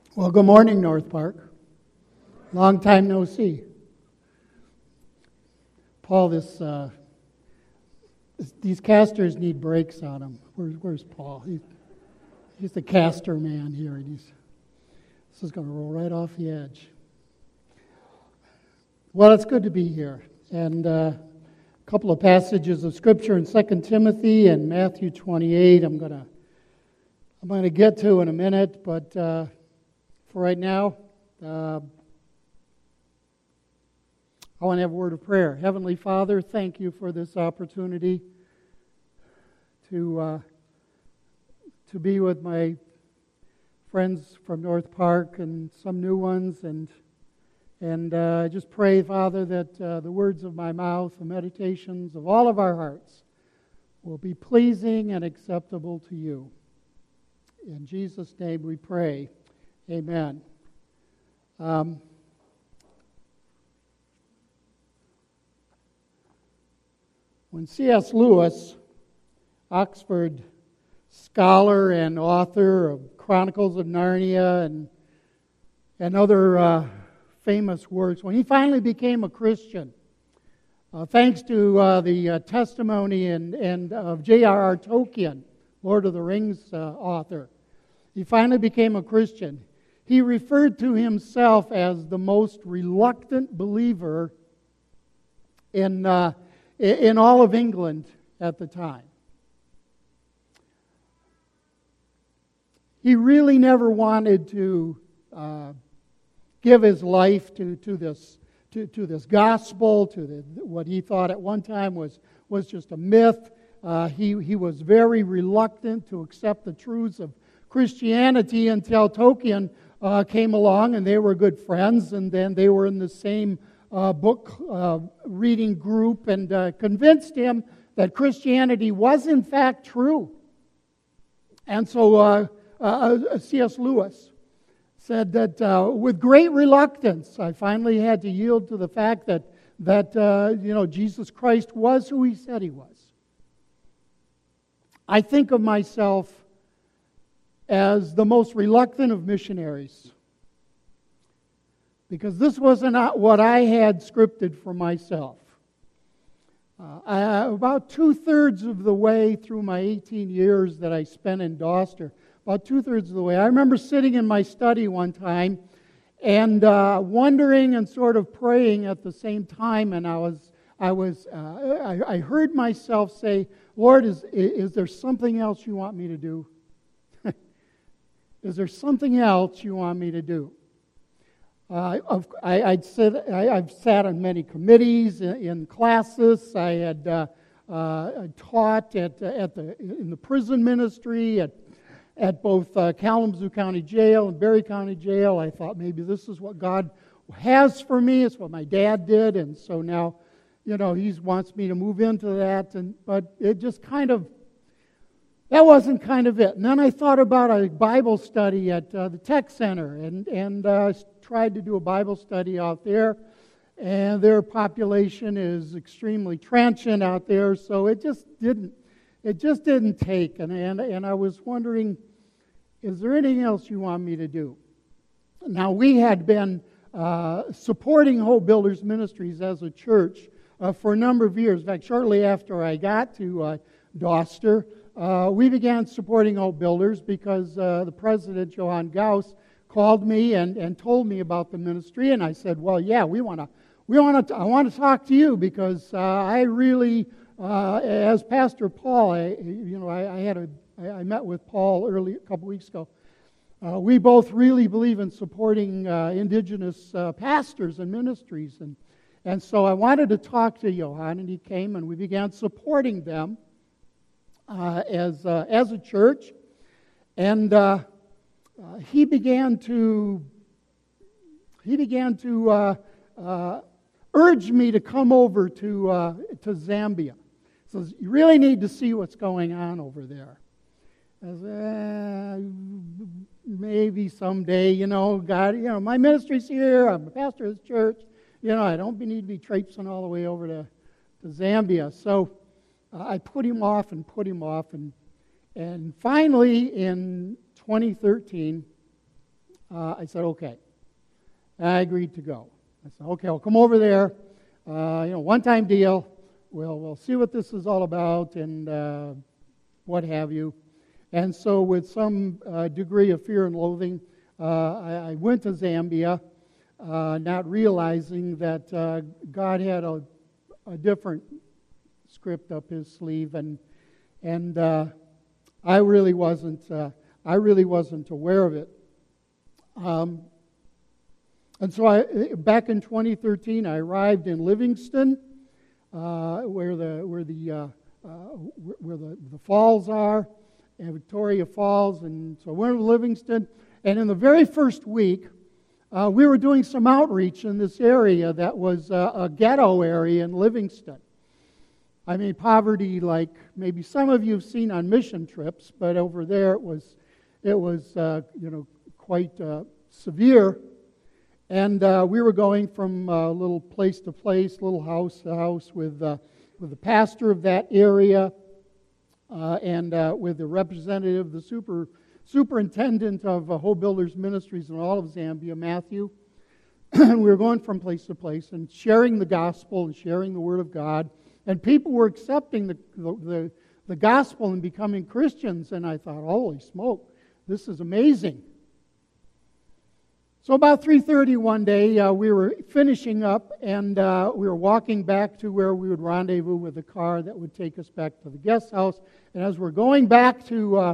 Well, good morning, North Park. Long time no see. Paul, these casters need brakes on them. Where's Paul? He's the caster man here, and this is going to roll right off the edge. Well, it's good to be here, and a couple of passages of Scripture in 2 Timothy and Matthew 28. I'm going to get to in a minute, but for right now, I want to have a word of prayer. Heavenly Father, thank you for this opportunity to be with my friends from North Park and some new ones, and I just pray, Father, that the words of my mouth, the meditations of all of our hearts will be pleasing and acceptable to you. In Jesus' name we pray. Amen. When C.S. Lewis, Oxford scholar and author of Chronicles of Narnia and other famous works, when he finally became a Christian, thanks to the testimony and of J.R.R. Tolkien, Lord of the Rings author, he finally became a Christian. He referred to himself as the most reluctant believer in all of England at the time. He really never wanted to give his life to this gospel, to what he thought at one time was just a myth. He was very reluctant to accept the truths of Christianity until Tolkien came along, and they were good friends, and then they were in the same book reading group, and convinced him that Christianity was in fact true. And so C.S. Lewis said that with great reluctance, I finally had to yield to the fact that Jesus Christ was who he said he was. I think of myself as the most reluctant of missionaries, because this wasn't what I had scripted for myself. About 2/3 of the way through my 18 years that I spent in Doster, about 2/3 of the way, I remember sitting in my study one time and wondering and sort of praying at the same time, and I heard myself say, "Lord, is there something else you want me to do? Is there something else you want me to do?" I've sat on many committees, in classes. I had taught in the prison ministry at both Kalamazoo County Jail and Berry County Jail. I thought maybe this is what God has for me. It's what my dad did, and so now, He wants me to move into that. But it just that wasn't kind of it. And then I thought about a Bible study at the Tech Center, and tried to do a Bible study out there. And their population is extremely transient out there, so it just didn't take. And I was wondering, is there anything else you want me to do? Now, we had been supporting Hope Builders Ministries as a church for a number of years. In fact, shortly after I got to Doster, we began supporting Hope Builders because the president, Johann Gauss, called me and told me about the ministry, and I said, "Well, yeah, I want to talk to you because I really, as Pastor Paul, I met with Paul a couple weeks ago. We both really believe in supporting indigenous pastors and ministries, and so I wanted to talk to Johann, and he came, and we began supporting them as a church, and he began to urge me to come over to Zambia. He says, "You really need to see what's going on over there." I said, "Maybe someday, God, my ministry's here. I'm a pastor of this church. I don't need to be traipsing all the way over to Zambia." So I put him off, and finally in 2013, I said, okay. And I agreed to go. I said, okay, I'll come over there. One-time deal. We'll see what this is all about and what have you. And so with some degree of fear and loathing, I went to Zambia, not realizing that God had a different script up His sleeve, and I really wasn't aware of it. And so back in 2013, I arrived in Livingston, where the falls are, and Victoria Falls, and so I went to Livingston. And in the very first week, we were doing some outreach in this area that was a ghetto area in Livingston. I mean, poverty like maybe some of you have seen on mission trips, but over there it was quite severe. And we were going from little place to place, little house to house with the pastor of that area and with the representative, the superintendent of Hope Builders Ministries in all of Zambia, Matthew. And we were going from place to place and sharing the gospel and sharing the Word of God. And people were accepting the gospel and becoming Christians. And I thought, holy smoke, this is amazing. So about 3:30 one day, we were finishing up, and we were walking back to where we would rendezvous with a car that would take us back to the guest house. And as we're going back to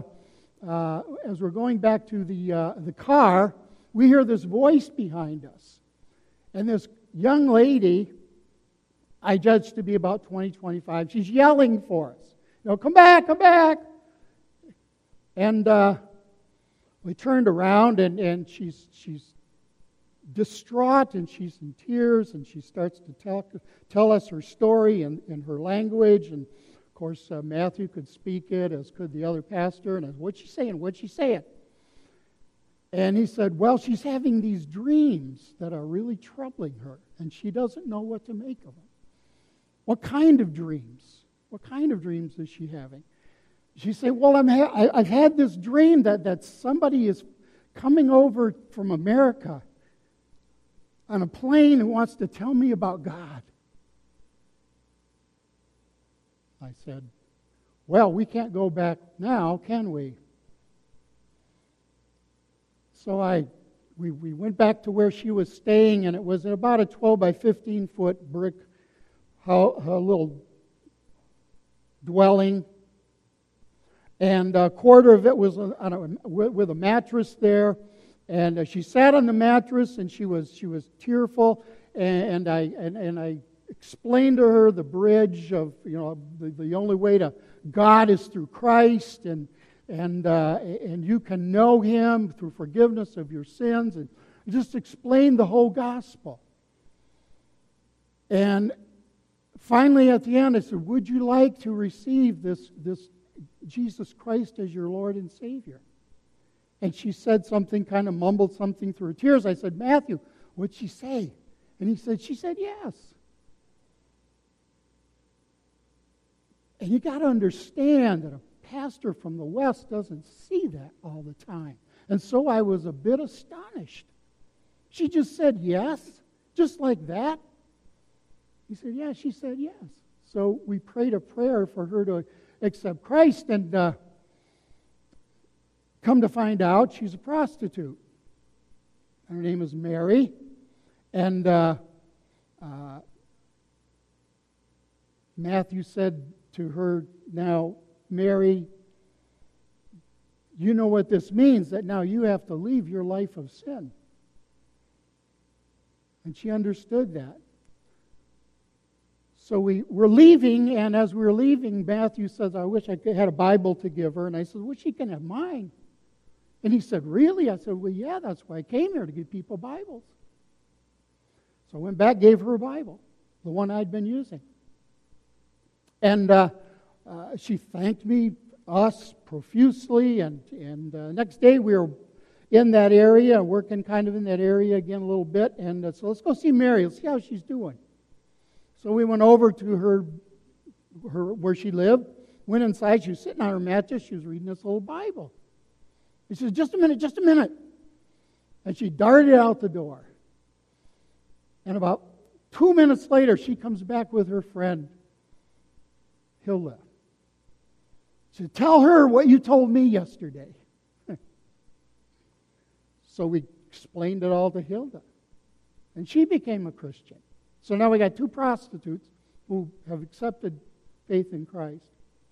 the car, we hear this voice behind us, and this young lady, I judge to be about 20, 25, she's yelling for us, come back, come back. And we turned around, and she's distraught, and she's in tears, and she starts to tell us her story in her language. And of course, Matthew could speak it, as could the other pastor. And I said, what's she saying? What's she saying? And he said, well, she's having these dreams that are really troubling her, and she doesn't know what to make of them. What kind of dreams? What kind of dreams is she having? She said, well, I've had this dream that somebody is coming over from America on a plane who wants to tell me about God. I said, well, we can't go back now, can we? So we went back to where she was staying, and it was about a 12 by 15 foot brick little dwelling. And a quarter of it was with a mattress there. And she sat on the mattress, and she was tearful. And I explained to her the bridge of the only way to God is through Christ, and you can know Him through forgiveness of your sins, and just explained the whole gospel. And finally, at the end, I said, would you like to receive this Jesus Christ as your Lord and Savior? And she said something, kind of mumbled something through her tears. I said, Matthew, what'd she say? And she said yes. And you got to understand that a pastor from the West doesn't see that all the time. And so I was a bit astonished. She just said yes, just like that. He said, yeah, she said yes. So we prayed a prayer for her to accept Christ, and come to find out, she's a prostitute. Her name is Mary, and Matthew said to her, now, Mary, you know what this means, that now you have to leave your life of sin. And she understood that. So we were leaving, and as we were leaving, Matthew says, I wish I had a Bible to give her. And I said, well, she can have mine. And he said, really? I said, well, yeah, that's why I came here, to give people Bibles. So I went back, gave her a Bible, the one I'd been using. And she thanked us profusely, and next day we were in that area, working kind of in that area again a little bit, and so let's go see Mary, let's see how she's doing. So we went over to her where she lived, went inside, she was sitting on her mattress, she was reading this little Bible. He says, just a minute. And she darted out the door. And about 2 minutes later, she comes back with her friend, Hilda. She said, tell her what you told me yesterday. So we explained it all to Hilda. And she became a Christian. So now we got 2 prostitutes who have accepted faith in Christ.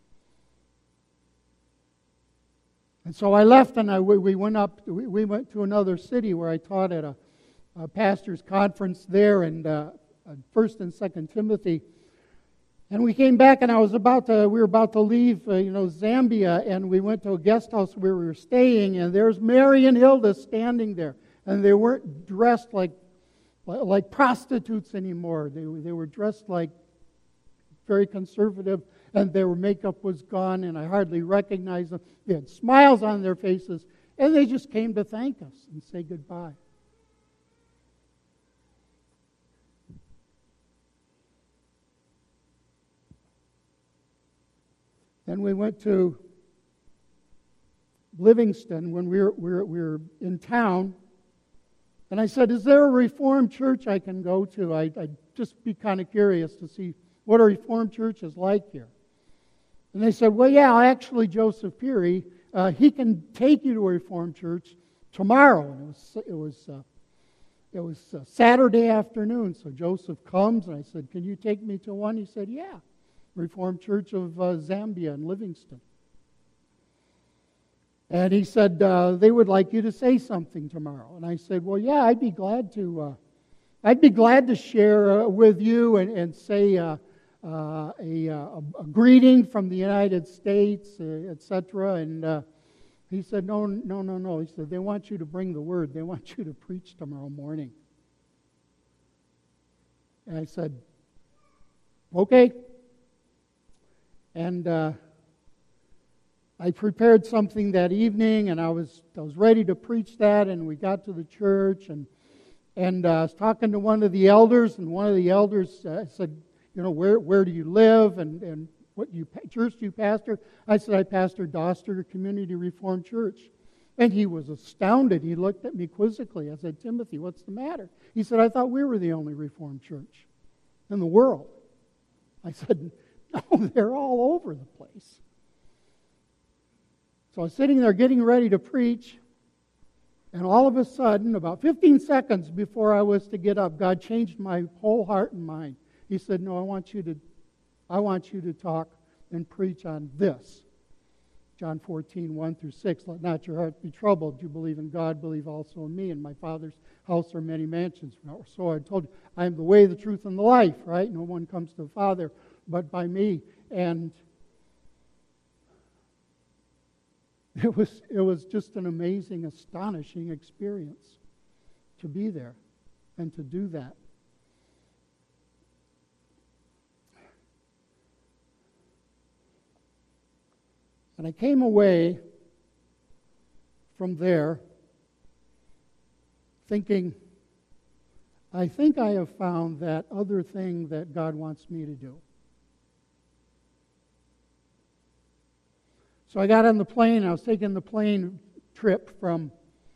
And so I left and we went to another city where I taught at a pastor's conference there in 1st and 2nd Timothy. And we came back and we were about to leave Zambia, and we went to a guest house where we were staying, and there's Mary and Hilda standing there. And they weren't dressed like prostitutes anymore. They were dressed like very conservative, and their makeup was gone, and I hardly recognized them. They had smiles on their faces, and they just came to thank us and say goodbye. Then we went to Livingston when we were in town, and I said, is there a Reformed church I can go to? I'd just be kind of curious to see what a Reformed church is like here. And they said, well, yeah, actually, Joseph Peary, he can take you to a Reformed church tomorrow. And it was Saturday afternoon, so Joseph comes, and I said, can you take me to one? He said, yeah, Reformed Church of Zambia in Livingston. And he said, they would like you to say something tomorrow. And I said, well, yeah, I'd be glad to share with you and say a greeting from the United States, etc. And he said, no. He said, they want you to bring the word. They want you to preach tomorrow morning. And I said, okay. And I prepared something that evening, and I was ready to preach that, and we got to the church, and I was talking to one of the elders, and one of the elders said, where do you live, and what church do you pastor? I said, I pastor Doster Community Reformed Church. And he was astounded. He looked at me quizzically. I said, Timothy, what's the matter? He said, I thought we were the only Reformed church in the world. I said, no, they're all over the place. So I was sitting there getting ready to preach, and all of a sudden, about 15 seconds before I was to get up, God changed my whole heart and mind. He said, no, I want you to talk and preach on this. John 14, 1 through 6. Let not your heart be troubled. You believe in God, believe also in me. In my Father's house are many mansions. So I told you, I am the way, the truth, and the life, right? No one comes to the Father but by me. And it was just an amazing, astonishing experience to be there and to do that. And I came away from there thinking, I think I have found that other thing that God wants me to do. So I got on the plane. I was taking the plane trip from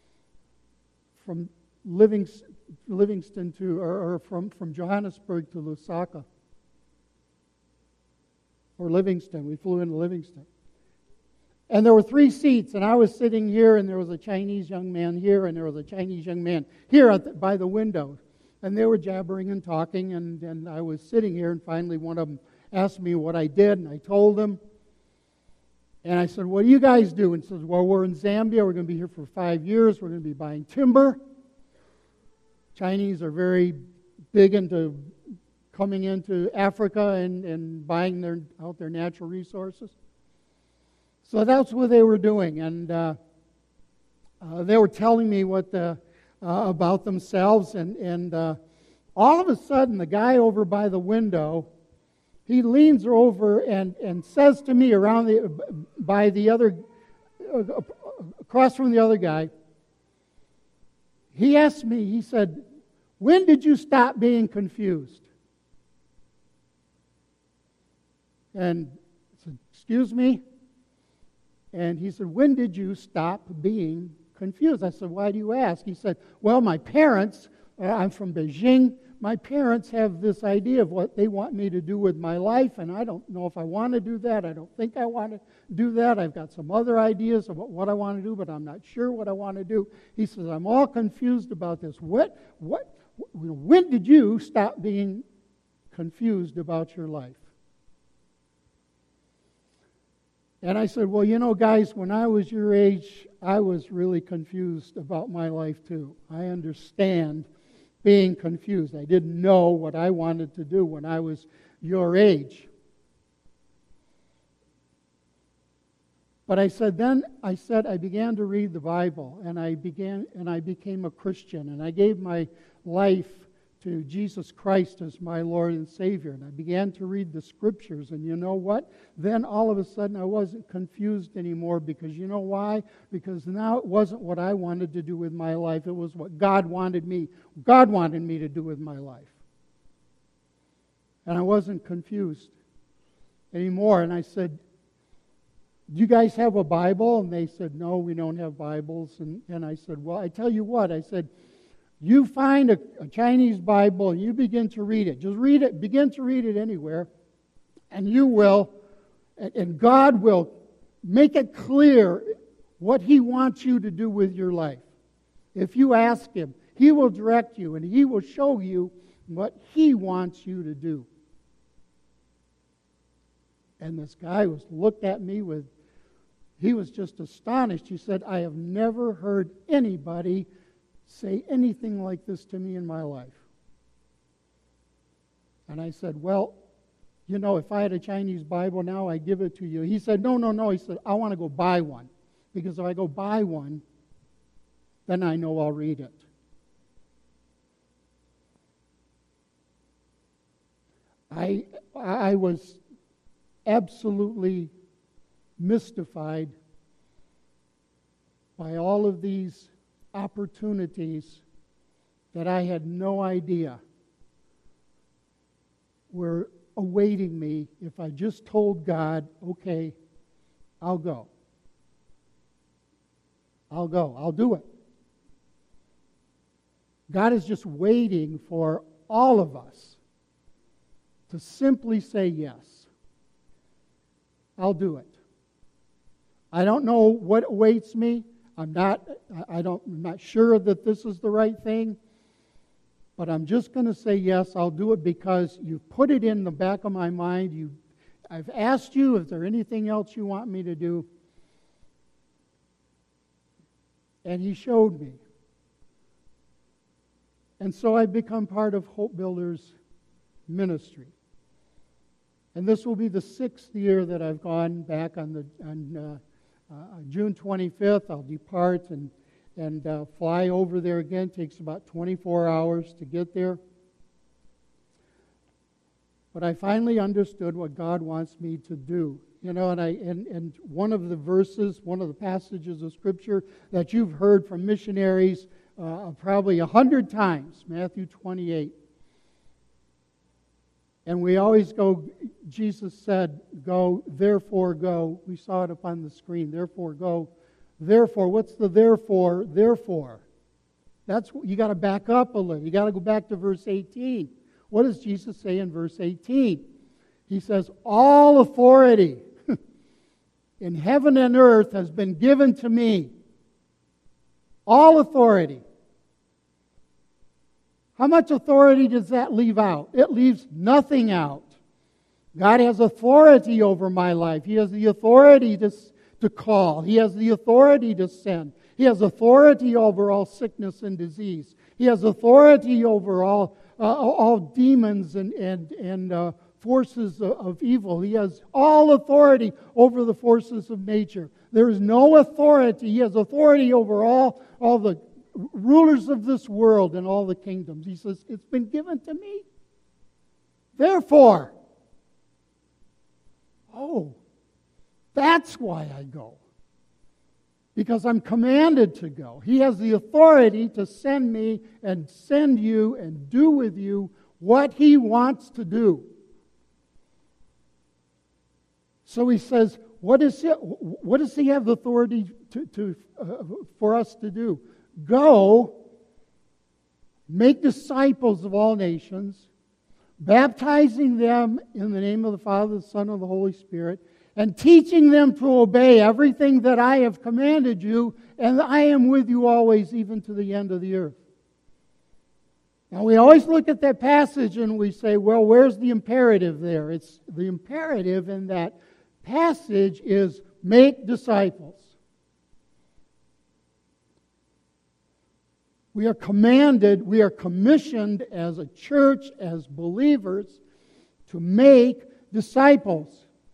Livingston to, or from Johannesburg to Lusaka, or Livingston. We flew into Livingston. And there were 3 seats, and I was sitting here, and there was a Chinese young man here, and there was a Chinese young man here by the window. And they were jabbering and talking, and I was sitting here, and finally one of them asked me what I did, and I told him. And I said, what do you guys do? And he says, well, we're in Zambia. We're going to be here for 5 years. We're going to be buying timber. Chinese are very big into coming into Africa and buying out their natural resources. So that's what they were doing. And they were telling me about themselves. And all of a sudden, the guy over by the window, he leans over and says to me across from the other guy, he asked me, he said, when did you stop being confused? And I said, excuse me? And he said, when did you stop being confused. I said, why do you ask? He said, well, my parents, I'm from Beijing, my parents have this idea of what they want me to do with my life, and I don't know if I want to do that. I don't think I want to do that. I've got some other ideas about what I want to do, but I'm not sure what I want to do. He says, I'm all confused about this. When did you stop being confused about your life? And I said, well, you know, guys, when I was your age, I was really confused about my life too. I understand being confused. I didn't know what I wanted to do when I was your age. But I began to read the Bible, and I became a Christian, and I gave my life to Jesus Christ as my Lord and Savior. And I began to read the Scriptures, and you know what? Then all of a sudden I wasn't confused anymore, because you know why? Because now it wasn't what I wanted to do with my life. It was what God wanted me to do with my life. And I wasn't confused anymore. And I said, do you guys have a Bible? And they said, no, we don't have Bibles. And I said, well, I tell you what. I said, you find a Chinese Bible and you begin to read it. Just read it. Begin to read it anywhere. And you will, and God will make it clear what He wants you to do with your life. If you ask Him, He will direct you and He will show you what He wants you to do. And this guy looked at me he was just astonished. He said, I have never heard anybody say anything like this to me in my life. And I said, well, you know, if I had a Chinese Bible now, I'd give it to you. He said, no. He said, I want to go buy one. Because if I go buy one, then I know I'll read it. I was absolutely mystified by all of these opportunities that I had no idea were awaiting me if I just told God, okay, I'll go. I'll do it. God is just waiting for all of us to simply say yes. I'll do it. I don't know what awaits me. I'm not sure that this is the right thing. But I'm just going to say yes, I'll do it, because you've put it in the back of my mind. I've asked you if there's anything else you want me to do. And He showed me. And so I've become part of Hope Builders ministry. And this will be the 6th year that I've gone back on June 25th. I'll depart and fly over there again. It takes about 24 hours to get there. But I finally understood what God wants me to do. You know, and one of the passages of Scripture that you've heard from missionaries probably 100 times, Matthew 28. And we always go, Jesus said, go, therefore go. We saw it up on the screen, therefore go. Therefore, what's the therefore? Therefore. That's you got to back up a little. You got to go back to verse 18. What does Jesus say in verse 18? He says, all authority in heaven and earth has been given to me. All authority. How much authority does that leave out? It leaves nothing out. God has authority over my life. He has the authority to call. He has the authority to send. He has authority over all sickness and disease. He has authority over all demons and forces of evil. He has all authority over the forces of nature. There is no authority. He has authority over all the rulers of this world and all the kingdoms. He says, it's been given to me. Therefore, that's why I go. Because I'm commanded to go. He has the authority to send me and send you and do with you what He wants to do. So he says, what does he have the authority for us to do? Go, make disciples of all nations, baptizing them in the name of the Father, the Son, and the Holy Spirit, and teaching them to obey everything that I have commanded you, and I am with you always, even to the end of the earth. Now, we always look at that passage and we say, well, where's the imperative there? It's the imperative in that passage is make disciples. We are commanded, we are commissioned as a church, as believers, to make disciples.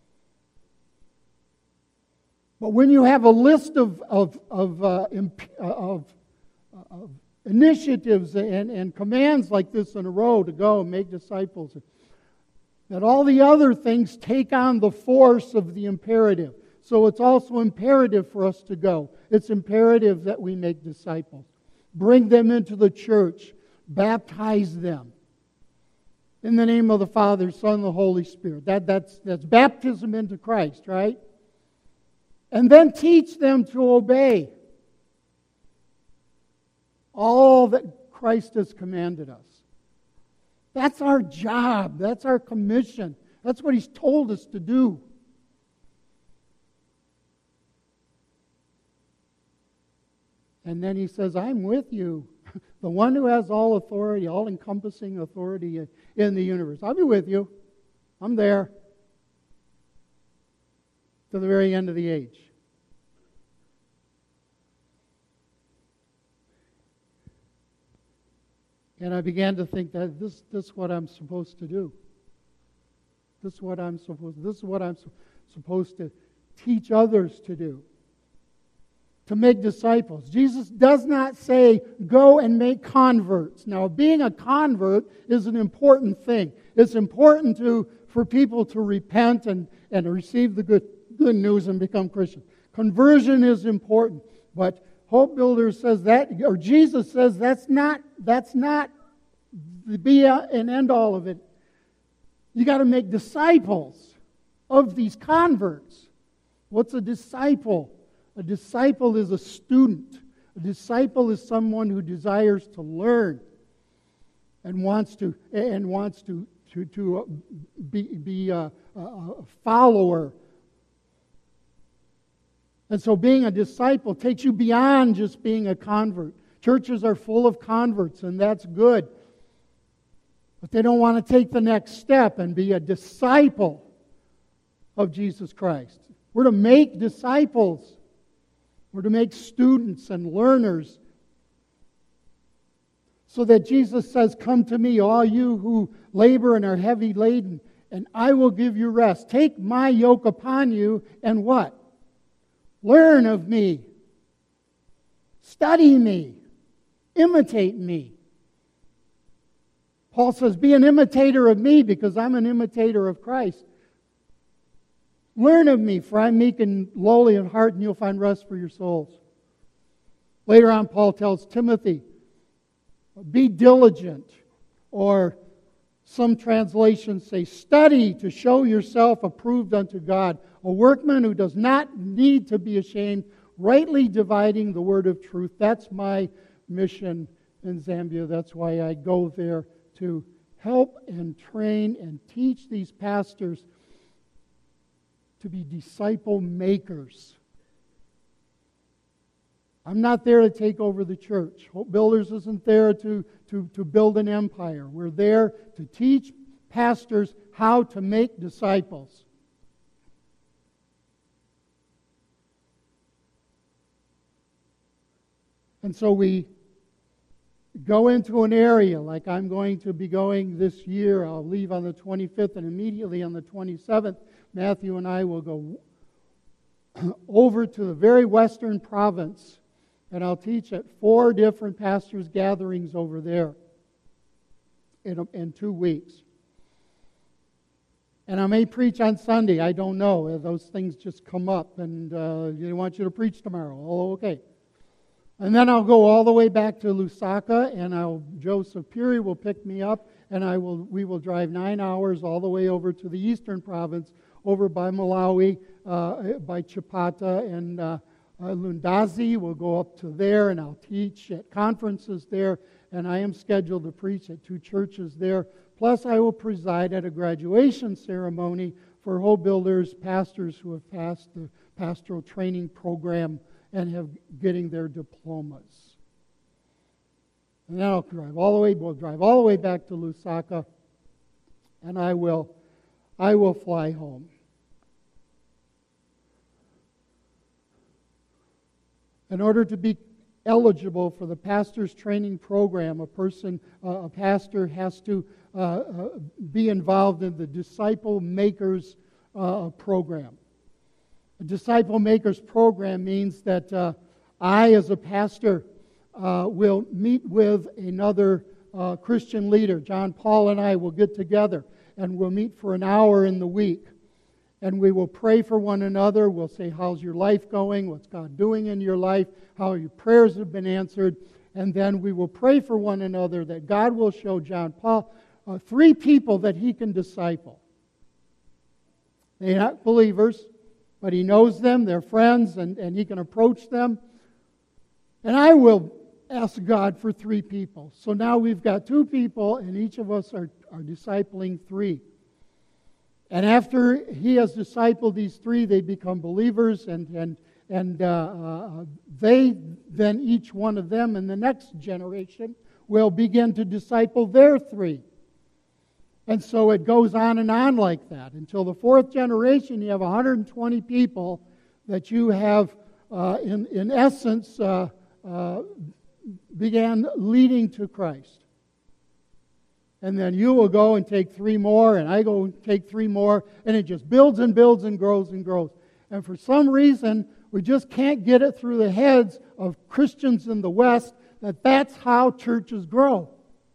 But when you have a list of initiatives and commands like this in a row to go and make disciples, that all the other things take on the force of the imperative. So it's also imperative for us to go. It's imperative that we make disciples. Bring them into the church. Baptize them. In the name of the Father, Son, and the Holy Spirit. That's baptism into Christ, right? And then teach them to obey all that Christ has commanded us. That's our job. That's our commission. That's what He's told us to do. And then He says, I'm with you. The one who has all authority, all-encompassing authority in the universe. I'll be with you. I'm there. To the very end of the age. And I began to think that this is what I'm supposed to do. This is what I'm supposed to teach others to do. To make disciples. Jesus does not say, go and make converts. Now, being a convert is an important thing. It's important for people to repent and receive the good news and become Christians. Conversion is important, but Hope Builder says that, or Jesus says that's not the be and end all of it. You got to make disciples of these converts. What's a disciple? A disciple is a student. A disciple is someone who desires to learn and wants to be a follower. And so being a disciple takes you beyond just being a convert. Churches are full of converts, and that's good. But they don't want to take the next step and be a disciple of Jesus Christ. We're to make disciples. We're to make students and learners. So that Jesus says, come to me, all you who labor and are heavy laden, and I will give you rest. Take my yoke upon you, and what? Learn of me. Study me. Imitate me. Paul says, be an imitator of me because I'm an imitator of Christ. Learn of me, for I'm meek and lowly in heart, and you'll find rest for your souls. Later on, Paul tells Timothy, be diligent, or some translations say, study to show yourself approved unto God, a workman who does not need to be ashamed, rightly dividing the word of truth. That's my mission in Zambia. That's why I go there, to help and train and teach these pastors to be disciple makers. I'm not there to take over the church. Hope Builders isn't there to build an empire. We're there to teach pastors how to make disciples. And so we go into an area like I'm going to be going this year. I'll leave on the 25th, and immediately on the 27th, Matthew and I will go over to the very western province, and I'll teach at 4 different pastors' gatherings over there in 2 weeks. And I may preach on Sunday. I don't know. Those things just come up, and they want you to preach tomorrow. Oh, okay. And then I'll go all the way back to Lusaka, and Joseph Puri will pick me up, and we will drive 9 hours all the way over to the eastern province, over by Malawi, by Chipata and Lundazi. We'll go up to there, and I'll teach at conferences there, and I am scheduled to preach at 2 churches there. Plus, I will preside at a graduation ceremony for Hope Builders pastors who have passed the pastoral training program and have getting their diplomas. And then we'll drive all the way back to Lusaka, and I will fly home. In order to be eligible for the pastor's training program, a pastor has to be involved in the Disciple Makers program. A Disciple Makers program means that I, as a pastor, will meet with another Christian leader. John Paul and I will get together, and we'll meet for an hour in the week. And we will pray for one another. We'll say, how's your life going? What's God doing in your life? How your prayers have been answered? And then we will pray for one another that God will show John Paul 3 people that he can disciple. They're not believers, but he knows them, they're friends, and he can approach them. And I will ask God for 3 people. So now we've got 2 people, and each of us are discipling 3. And after he has discipled these 3, they become believers, and they then, each one of them in the next generation, will begin to disciple their 3. And so it goes on and on like that. Until the 4th generation, you have 120 people that you have, in essence, began leading to Christ. And then you will go and take 3 more, and I go and take 3 more, and it just builds and builds and grows and grows. And for some reason, we just can't get it through the heads of Christians in the West that that's how churches grow.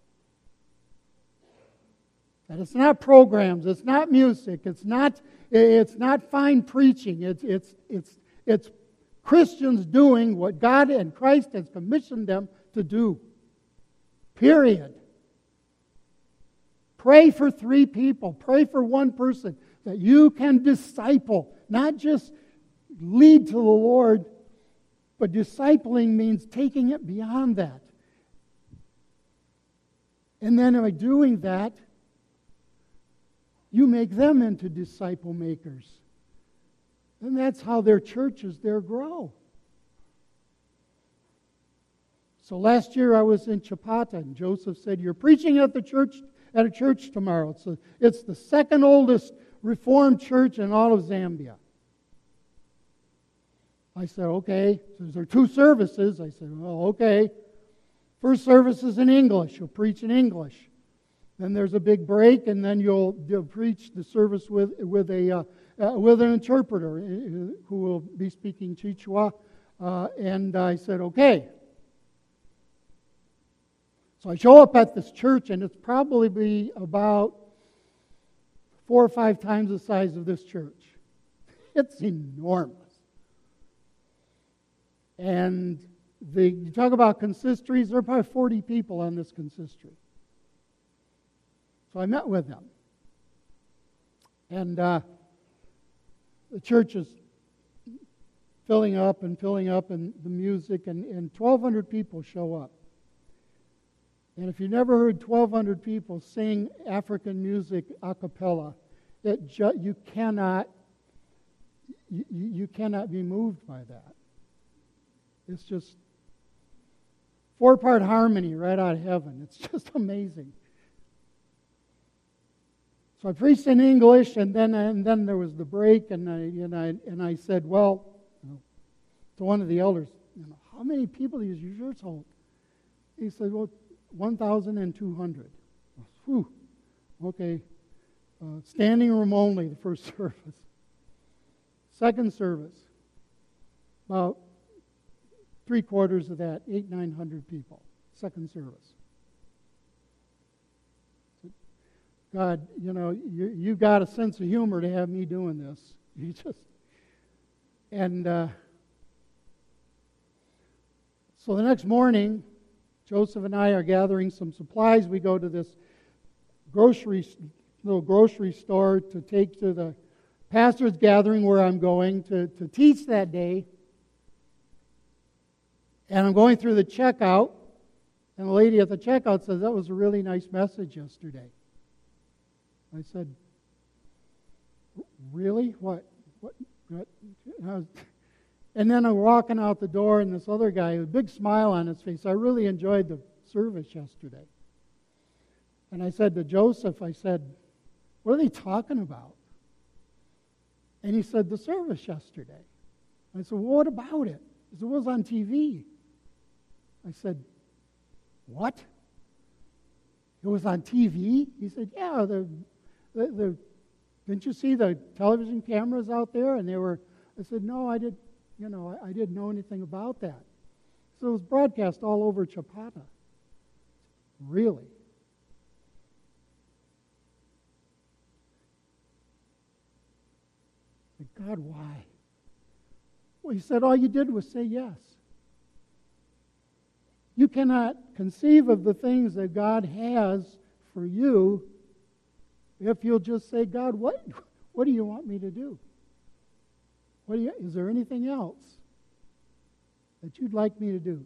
That it's not programs, it's not music, it's not fine preaching. It's Christians doing what God and Christ has commissioned them to do. Period. Pray for 3 people. Pray for 1 person that you can disciple. Not just lead to the Lord, but discipling means taking it beyond that. And then by doing that, you make them into disciple makers. And that's how their churches there grow. So last year I was in Chipata, and Joseph said, "You're preaching at a church tomorrow. It's the 2nd oldest Reformed church in all of Zambia." I said, "Okay." So there are 2 services. I said, "Well, okay. First service is in English. You'll preach in English. Then there's a big break, and then you'll preach the service with an interpreter who will be speaking Chichewa." And I said, "Okay." So I show up at this church, and it's probably about 4 or 5 times the size of this church. It's enormous. And you talk about consistories, there are probably 40 people on this consistory. So I met with them. And the church is filling up, and the music, and 1,200 people show up. And if you've never heard 1,200 people sing African music a cappella, you cannot be moved by that. It's just 4-part harmony right out of heaven. It's just amazing. So I preached in English, and then there was the break, and I said, "Well," to one of the elders, "how many people does your church hold?" He said, "Well, 1,200. Whew. Okay. Standing room only, the first service. Second service, about 3/4 of that, 800-900 people. Second service. God, you've got a sense of humor to have me doing this. So the next morning, Joseph and I are gathering some supplies. We go to this little grocery store to take to pastor's gathering where I'm going to teach that day. And I'm going through the checkout, and the lady at the checkout says, "That was a really nice message yesterday." I said, "Really? What?" And then I'm walking out the door, and this other guy, with a big smile on his face, "I really enjoyed the service yesterday." And I said to Joseph, I said, "What are they talking about?" And he said, "The service yesterday." I said, "Well, what about it?" He said, "It was on TV." I said, "What? It was on TV?" He said, "Yeah, didn't you see the television cameras out there?" And they were. I said, "No, I didn't know anything about that." So it was broadcast all over Chapata. Really? I said, "God, why?" Well, he said, "All you did was say yes." You cannot conceive of the things that God has for you if you'll just say, "God, what do you want me to do? Is there anything else that you'd like me to do?"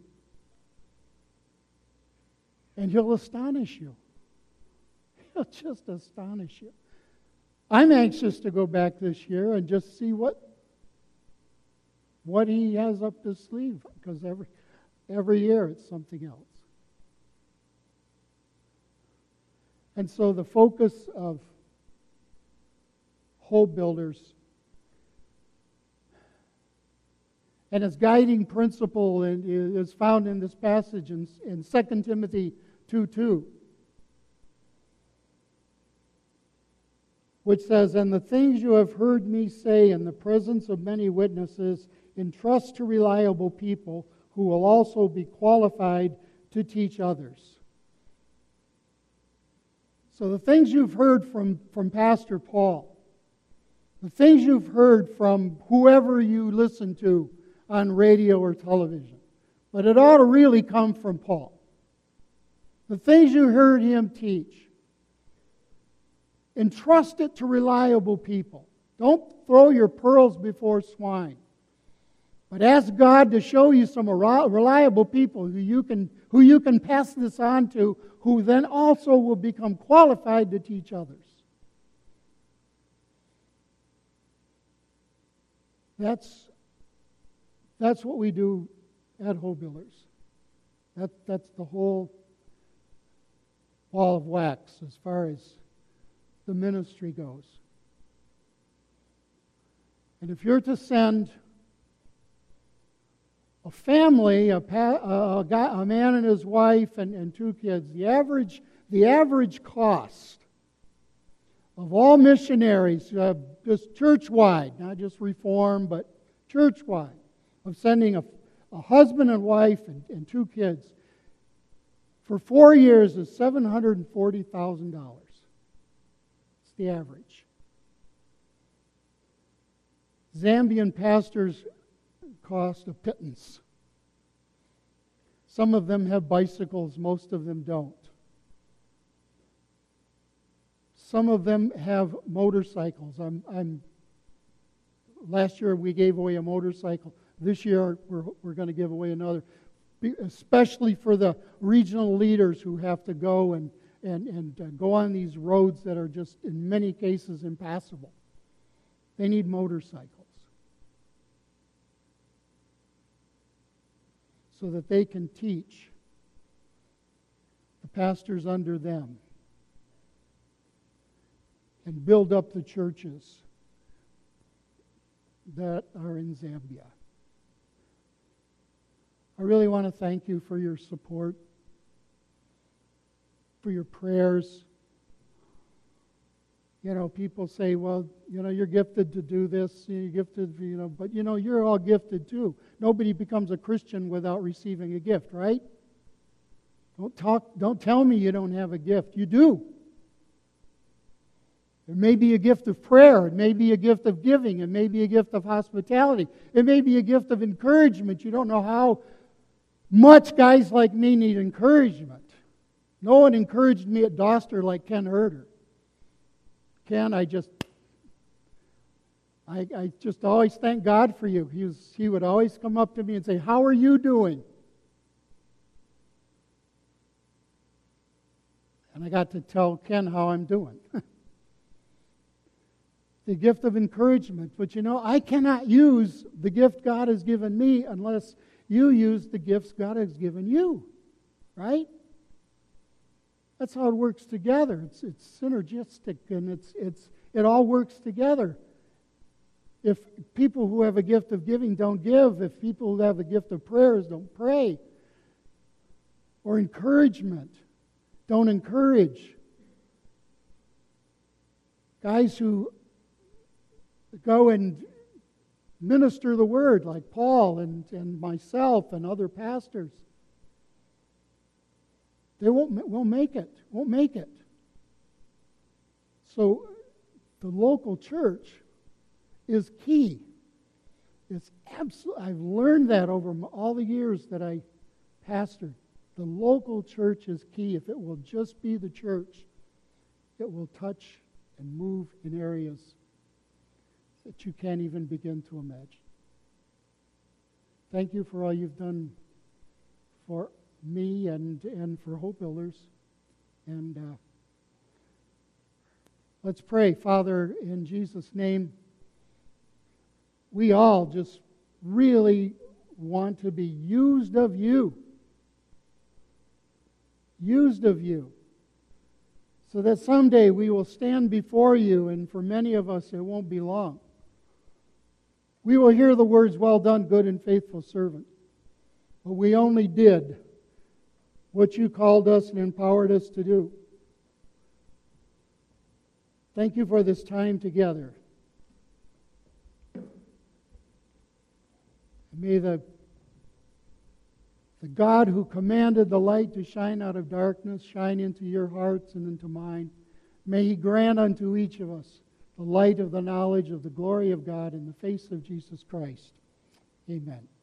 And He'll astonish you. He'll just astonish you. I'm anxious to go back this year and just see what He has up His sleeve, because every year it's something else. And so the focus of Hope Builders and its guiding principle is found in this passage in 2 Timothy 2:2, which says, "And the things you have heard me say in the presence of many witnesses, entrust to reliable people who will also be qualified to teach others." So the things you've heard from Pastor Paul, the things you've heard from whoever you listen to on radio or television, but it ought to really come from Paul. The things you heard him teach, entrust it to reliable people. Don't throw your pearls before swine. But ask God to show you some reliable people who you can pass this on to, who then also will become qualified to teach others. That's what we do at Hope Builders. That's the whole ball of wax as far as the ministry goes. And if you're to send a family, a man and his wife and two kids, the average cost of all missionaries, just church-wide, not just Reform, but church-wide, of sending a husband and wife and two kids for 4 years is $740,000. It's the average. Zambian pastors cost a pittance. Some of them have bicycles, most of them don't. Some of them have motorcycles. Last year we gave away a motorcycle. This year we're going to give away another, especially for the regional leaders who have to go and go on these roads that are just in many cases impassable. They need motorcycles so that they can teach the pastors under them and build up the churches that are in Zambia. I really want to thank you for your support, for your prayers. You know, people say, well, you're gifted to do this, you're gifted, but you're all gifted too. Nobody becomes a Christian without receiving a gift, right? Don't tell me you don't have a gift. You do. It may be a gift of prayer. It may be a gift of giving. It may be a gift of hospitality. It may be a gift of encouragement. You don't know how much guys like me need encouragement. No one encouraged me at Doster like Ken Herder. Ken, I just always thank God for you. He would always come up to me and say, "How are you doing?" And I got to tell Ken how I'm doing. The gift of encouragement. But I cannot use the gift God has given me unless you use the gifts God has given you. Right? That's how it works together. It's synergistic, and it all works together. If people who have a gift of giving don't give, if people who have a gift of prayers don't pray, or encouragement don't encourage, guys who go and minister the word like Paul and myself and other pastors, they won't make it. So the local church is key. It's absolutely. I've learned that over all the years that I pastored. The local church is key. If it will just be the church, it will touch and move in areas that you can't even begin to imagine. Thank you for all you've done for me and for Hope Builders. And let's pray. Father, in Jesus' name, we all just really want to be used of you. Used of you. So that someday we will stand before you, and for many of us it won't be long. We will hear the words, "Well done, good and faithful servant." But we only did what you called us and empowered us to do. Thank you for this time together. May the God who commanded the light to shine out of darkness shine into your hearts and into mine. May He grant unto each of us the light of the knowledge of the glory of God in the face of Jesus Christ. Amen.